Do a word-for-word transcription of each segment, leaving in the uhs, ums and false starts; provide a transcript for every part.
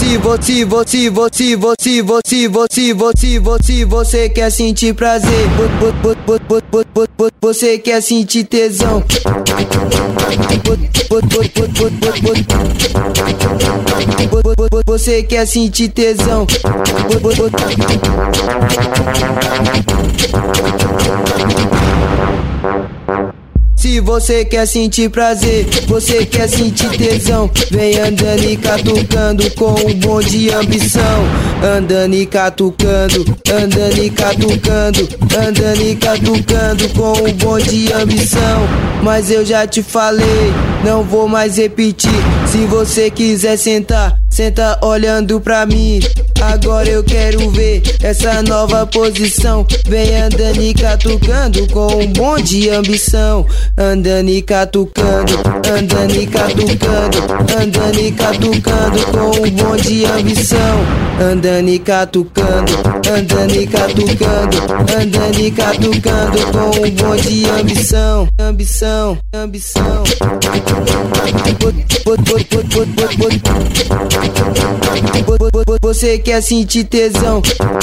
Se você, você, você, você, você, você, você, você, você quer sentir prazer, você quer sentir tesão, você quer sentir tesão. Se você quer sentir prazer, você quer sentir tesão, vem andando e catucando com um bom de ambição. Andando e catucando, andando e catucando, andando e catucando com um bom de ambição. Mas eu já te falei, não vou mais repetir. Se você quiser sentar, senta olhando pra mim. Agora eu quero ver essa nova posição. Vem andando e catucando com um bom de ambição. Andando e catucando, andando e catucando, andando e catucando com um bom de ambição. Andando e catucando, andando e catucando, andando e catucando com um bom de ambição. Ambição, ambição. Você quer sentir tesão.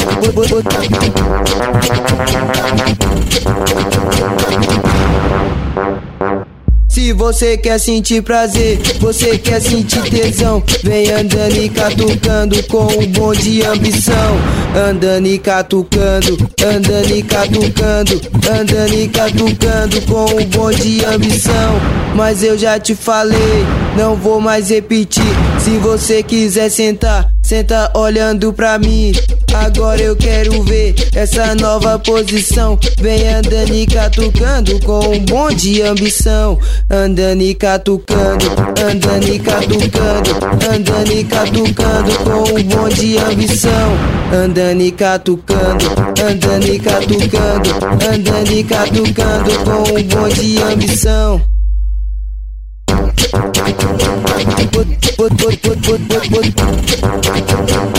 Se você quer sentir prazer, você quer sentir tesão, vem andando e catucando com um bom de ambição. Andando e catucando, andando e catucando, andando e catucando com um bom de ambição. Mas eu já te falei, não vou mais repetir. Se você quiser sentar, senta olhando pra mim. Agora eu quero ver essa nova posição. Vem andando e catucando com um bom de ambição. Andando e catucando, andando e catucando, andando e catucando com um bom de ambição. Andando e catucando, andando e catucando, andando e catucando com um bom de ambição.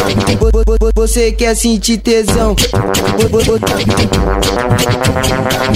Você quer sentir tesão.